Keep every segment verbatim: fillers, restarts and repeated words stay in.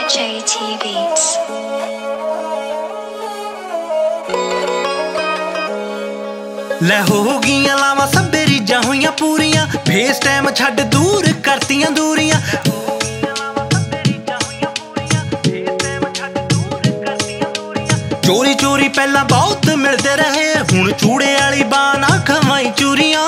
J T Beats. ਲੈ ਹੋ ਗਈਆਂ ਲਾਵਾਂ ਸਭੇ ਰੀਜਾਂ ਹੋਈਆਂ ਪੂਰੀਆਂ, ਫੇਸ ਟਾਈਮ ਛੱਡ ਦੂਰ ਕਰਤੀਆਂ ਦੂਰੀਆਂ। ਚੋਰੀ ਚੋਰੀ ਪਹਿਲਾਂ ਬਹੁਤ ਮਿਲਦੇ ਰਹੇ, ਹੁਣ ਚੂੜੇ ਵਾਲੀ ਬਾਂ ਨਾ ਖਵਾਈ ਚੂਰੀਆਂ।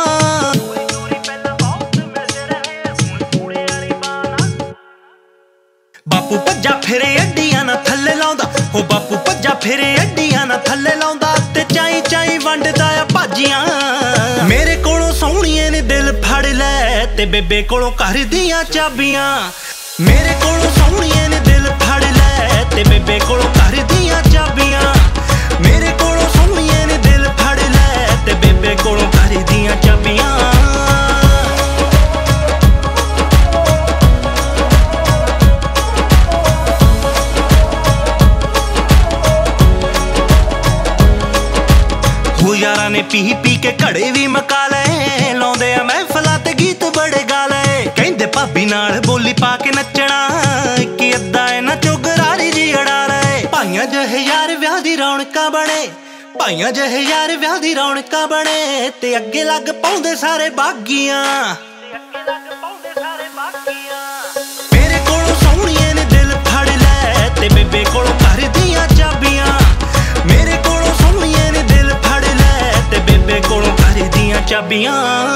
ਬਾਪੂ ਭੱਜਾ ਫਿਰੇ ਅੱਡੀਆਂ ਨਾ ਥੱਲੇ ਲਾਉਂਦਾ, ਹੋ ਬਾਪੂ ਭੱਜਾ ਫਿਰੇ ਅੱਡੀਆਂ ਨਾ ਥੱਲੇ ਲਾਉਂਦਾ, ਤੇ ਚਾਈ ਚਾਈ ਵੰਡਦਾ ਆ ਭਾਜੀਆਂ। ਮੇਰੇ ਕੋਲੋਂ ਸੋਹਣੀਏ ਨੇ ਦਿਲ ਫੜ ਲੈ, ਤੇ ਬੇਬੇ ਕੋਲੋਂ ਘਰ ਦੀਆਂ ਚਾਬੀਆਂ। ਮੇਰੇ ਕੋਲੋਂ ਸੋਹਣੀਏ ਨੇ ਦਿਲ ਫੜ ਲੈ, ਤੇ ਬੇਬੇ ਕੋਲੋਂ ਘਰ ਦੀਆਂ ਚਾਬੀਆਂ। ਮੇਰੇ ਕੋਲੋਂ ਸੋਹਣੀਏ ਨੇ ਦਿਲ ਫੜ ਲੈ, ਤੇ ਬੇਬੇ ਕੋਲੋਂ ਘਰ ਦੀਆਂ ਚਾਬੀਆਂ। ਹੋ ਯਾਰਾਂ ਨੇ ਪੀ ਪੀ ਕੇ ਘੜੇ ਵੀ ਮਕਾ ਲਏ, ਲਾਉਂਦੇ ਆ ਮਹਿਫਲਾਂ ਤੇ ਗੀਤ ਬੜੇ ਗਾ ਲਏ। ਕਹਿੰਦੇ ਭਾਬੀ ਨਾਲ ਬੋਲੀ ਪਾ ਕੇ ਨੱਚਣਾ, ਕਿ ਅੱਧਾ ਇਹਨਾਂ ਚੋਂ ਗਰਾਰੀ ਜੀ ਅੜਾ ਲਏ। ਭਾਈਆਂ ਜਿਹੇ ਯਾਰ ਵਿਆਹ ਦੀ ਰੌਣਕਾਂ ਬਣੇ, ਭਾਈਆਂ ਜਿਹੇ ਯਾਰ ਵਿਆਹ ਦੀ ਰੌਣਕਾਂ ਬਣੇ, ਤੇ ਅੱਗੇ ਲੱਗ ਪਾਉਂਦੇ ਸਾਰੇ ਬਾਗੀਆਂ। ਮੇਰੇ ਕੋਲੋਂ ਸੋਹਣੀਏ ਨੇ ਦਿਲ ਫੜ ਲੈ, ਤੇ ਬੇਬੇ ਕੋਲੋਂ ਘਰ ਦੀਆਂ ਚਾਬੀਆਂ। ਮੇਰੇ ਕੋਲੋਂ ਸੋਹਣੀਏ ਨੇ ਦਿਲ ਫੜ ਲੈ, ਤੇ ਬੇਬੇ ਕੋਲੋਂ ਘਰ ਦੀਆਂ ਚਾਬੀਆਂ।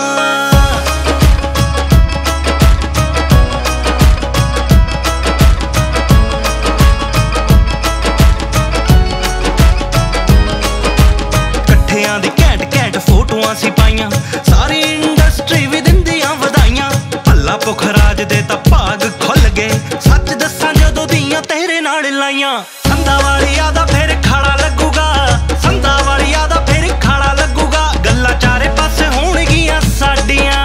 ਇਕੱਠਿਆਂ ਦੀ ਘੈਂਟ ਘੈਂਟ ਫੋਟੋਆਂ ਸੀ ਪਾਈਆਂ, ਸਾਰੀ ਇੰਡਸਟਰੀ ਵੀ ਦਿੰਦੀਆਂ ਵਧਾਈਆਂ। ਭੱਲਾ ਪੁਖਰਾਜ ਦੇ ਤਾਂ ਭਾਗ ਖੁੱਲ ਗਏ, ਸੱਚ ਦੱਸਾਂ ਜਦੋਂ ਦੀਆਂ ਤੇਰੇ ਨਾਲ ਲਾਈਆਂ। ਸੰਧਾ ਵਾਲੀਆ ਦਾ ਫਿਰ ਖਾਲਾ ਲੱਗੂਗਾ, ਸੰਧਾ ਵਾਲੀਆ ਦਾ ਫਿਰ ਖਾਲਾ ਲੱਗੂਗਾ। ਗੱਲਾਂ ਚਾਰੇ ਪਾਸੇ ਹੋਣਗੀਆਂ ਸਾਡੀਆਂ,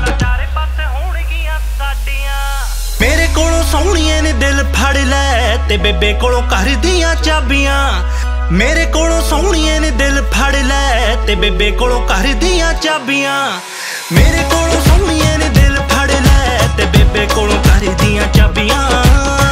ਮੇਰੇ ਕੋਲੋਂ ਸੋਹਣੀਏ ਨੇ ਦਿਲ ਫੜ ਲੈ, ਤੇ ਬੇਬੇ ਕੋਲੋਂ ਘਰ ਦੀਆਂ ਚਾਬੀਆਂ। ਮੇਰੇ ਕੋਲੋਂ ਸੋਹਣੀਏ ਨੇ ਦਿਲ ਫੜ ਲੈ, ਤੇ ਬੇਬੇ ਕੋਲੋਂ ਘਰ ਦੀਆਂ ਚਾਬੀਆਂ। ਮੇਰੇ ਕੋਲੋਂ ਸੋਹਣੀਏ ਨੇ ਦਿਲ ਫੜ ਲੈ, ਤੇ ਬੇਬੇ ਕੋਲੋਂ ਘਰ ਦੀਆਂ ਚਾਬੀਆਂ।